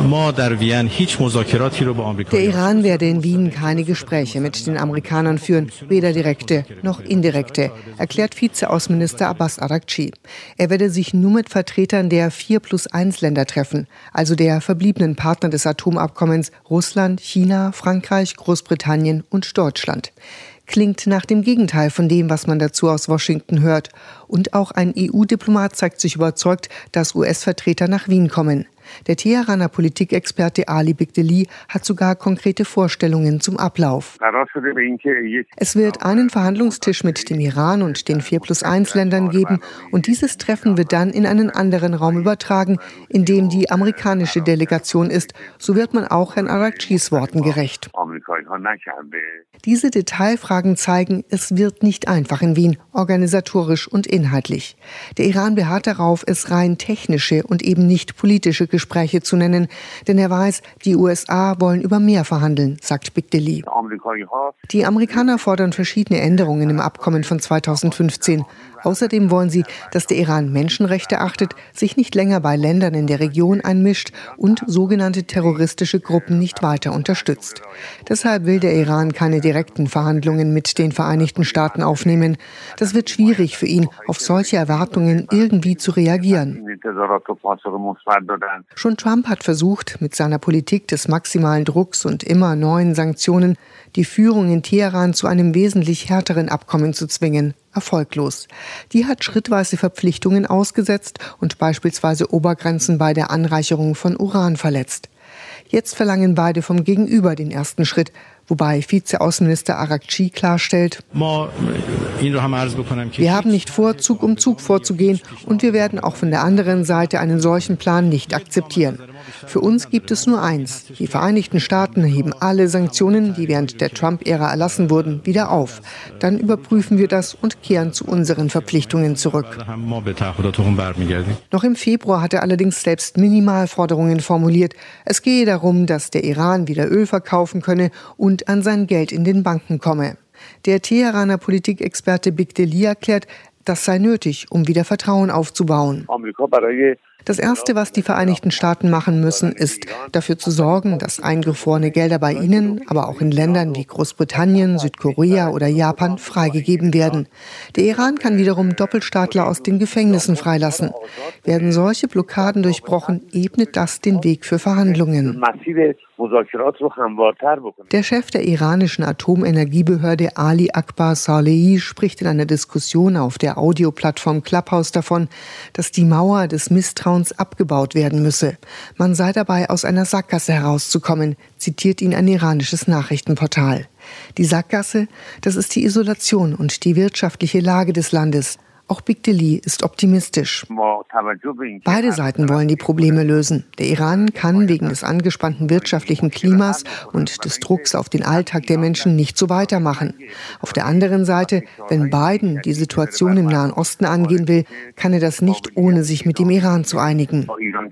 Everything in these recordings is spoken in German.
Der Iran werde in Wien keine Gespräche mit den Amerikanern führen, weder direkte noch indirekte, erklärt Vizeaußenminister Abbas Araghchi. Er werde sich nur mit Vertretern der 4+1-Länder treffen, also der verbliebenen Partner des Atomabkommens Russland, China, Frankreich, Großbritannien und Deutschland. Klingt nach dem Gegenteil von dem, was man dazu aus Washington hört. Und auch ein EU-Diplomat zeigt sich überzeugt, dass US-Vertreter nach Wien kommen. Der Teheraner Politikexperte Ali Bigdeli hat sogar konkrete Vorstellungen zum Ablauf. Es wird einen Verhandlungstisch mit dem Iran und den 4+1-Ländern geben und dieses Treffen wird dann in einen anderen Raum übertragen, in dem die amerikanische Delegation ist. So wird man auch Herrn Araghchis Worten gerecht. Diese Detailfragen zeigen, es wird nicht einfach in Wien, organisatorisch und inhaltlich. Der Iran beharrt darauf, es rein technische und eben nicht politische Gespräche zu nennen, denn er weiß, die USA wollen über mehr verhandeln, sagt Bigdeli. Die Amerikaner fordern verschiedene Änderungen im Abkommen von 2015. Außerdem wollen sie, dass der Iran Menschenrechte achtet, sich nicht länger bei Ländern in der Region einmischt und sogenannte terroristische Gruppen nicht weiter unterstützt. Deshalb will der Iran keine direkten Verhandlungen mit den Vereinigten Staaten aufnehmen. Das wird schwierig für ihn, auf solche Erwartungen irgendwie zu reagieren. Schon Trump hat versucht, mit seiner Politik des maximalen Drucks und immer neuen Sanktionen die Führung in Teheran zu einem wesentlich härteren Abkommen zu zwingen. Erfolglos. Die hat schrittweise Verpflichtungen ausgesetzt und beispielsweise Obergrenzen bei der Anreicherung von Uran verletzt. Jetzt verlangen beide vom Gegenüber den ersten Schritt, wobei Vizeaußenminister Araghchi klarstellt: Wir haben nicht vor, Zug um Zug vorzugehen und wir werden auch von der anderen Seite einen solchen Plan nicht akzeptieren. Für uns gibt es nur eins: Die Vereinigten Staaten heben alle Sanktionen, die während der Trump-Ära erlassen wurden, wieder auf. Dann überprüfen wir das und kehren zu unseren Verpflichtungen zurück. Noch im Februar hat er allerdings selbst Minimalforderungen formuliert. Es gehe darum, dass der Iran wieder Öl verkaufen könne und an sein Geld in den Banken komme. Der Teheraner Politikexperte Bigdeli erklärt, das sei nötig, um wieder Vertrauen aufzubauen. Das Erste, was die Vereinigten Staaten machen müssen, ist, dafür zu sorgen, dass eingefrorene Gelder bei ihnen, aber auch in Ländern wie Großbritannien, Südkorea oder Japan freigegeben werden. Der Iran kann wiederum Doppelstaatler aus den Gefängnissen freilassen. Werden solche Blockaden durchbrochen, ebnet das den Weg für Verhandlungen. Der Chef der iranischen Atomenergiebehörde Ali Akbar Salehi spricht in einer Diskussion auf der Audioplattform Clubhouse davon, dass die Mauer des Misstrauens abgebaut werden müsse. Man sei dabei, aus einer Sackgasse herauszukommen, zitiert ihn ein iranisches Nachrichtenportal. Die Sackgasse, das ist die Isolation und die wirtschaftliche Lage des Landes. Auch Bigdeli ist optimistisch. Beide Seiten wollen die Probleme lösen. Der Iran kann wegen des angespannten wirtschaftlichen Klimas und des Drucks auf den Alltag der Menschen nicht so weitermachen. Auf der anderen Seite, wenn Biden die Situation im Nahen Osten angehen will, kann er das nicht, ohne sich mit dem Iran zu einigen.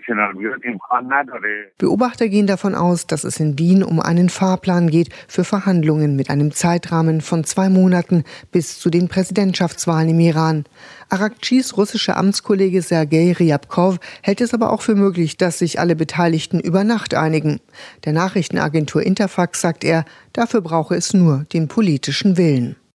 Beobachter gehen davon aus, dass es in Wien um einen Fahrplan geht für Verhandlungen mit einem Zeitrahmen von 2 Monaten bis zu den Präsidentschaftswahlen im Iran. Araghchis russischer Amtskollege Sergei Ryabkov hält es aber auch für möglich, dass sich alle Beteiligten über Nacht einigen. Der Nachrichtenagentur Interfax sagt er, dafür brauche es nur den politischen Willen.